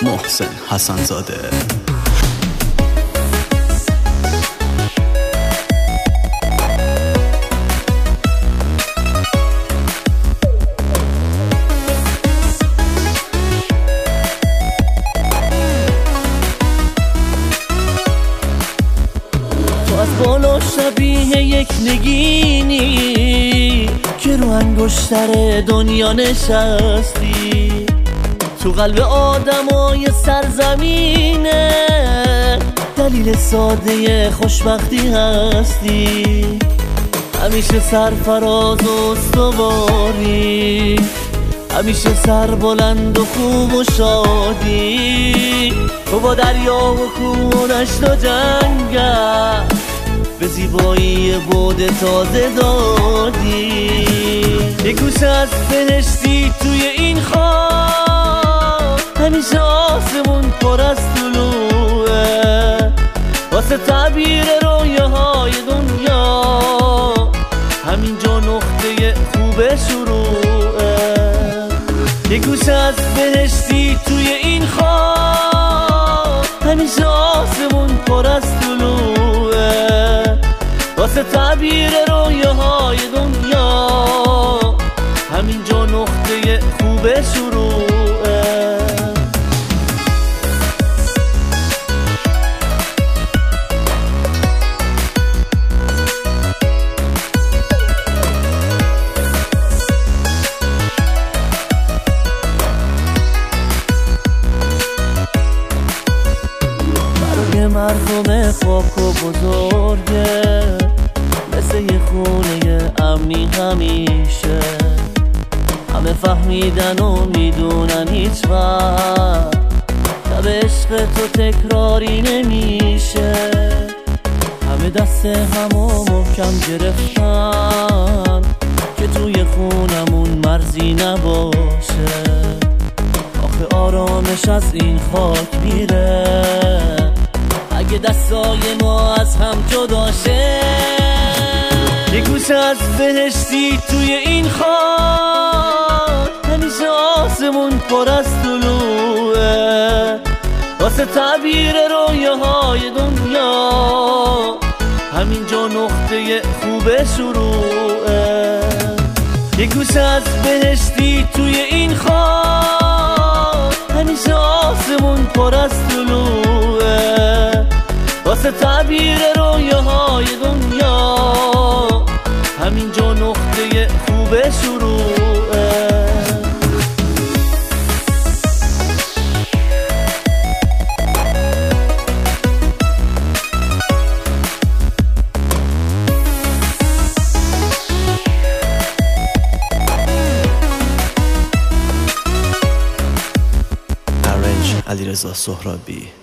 محسن حسن‌زاده. از بالا شبیه یک نگینی که رو انگشتر دنیا نشستی، تو قلب آدمای سرزمینه دلیل ساده خوشبختی هستی. همیشه سرفراز و استواری، همیشه سر بلند و خوب و شادی. تو با دریا و کوه و دشت و جنگل به زیبایی بعد تازه دادی. یک گوشه از بهشتی توی این خاک، همیشه آسمون پر از طلوعه واسه تعبیر رویاهای دنیا. همینجا نقطه خوب شروعه. یک گوشه از بهشتی توی این خاک، همیشه آسمون پر از طلوعه واسه تعبیر رویاهای دنیا. همینجا نقطه خوب شروعه. برای مردم خاک و بزرگه مثل یه خونه امنی همیشه. همه فهمیدن و میدونن هیچ وقت شب عشق تو تکراری نمیشه. همه دست همو محکم گرفتن که توی خونمون مرزی نباشه. آخه آرامش از این خاک میره اگه دستای ما از هم جدا شه. یک گوشه از بهشتی توی این خاک، همیشه آسمون پر از طلوعه واسه تعبیر رویاهای دنیا. همینجا نقطه خوب شروعه. یک گوشه از بهشتی توی این خاک، همیشه آسمون پر از طلوعه واسه تعبیر رویاهای دنیا. همینجا نقطه خوب شروعه. علیرضا سهرابی.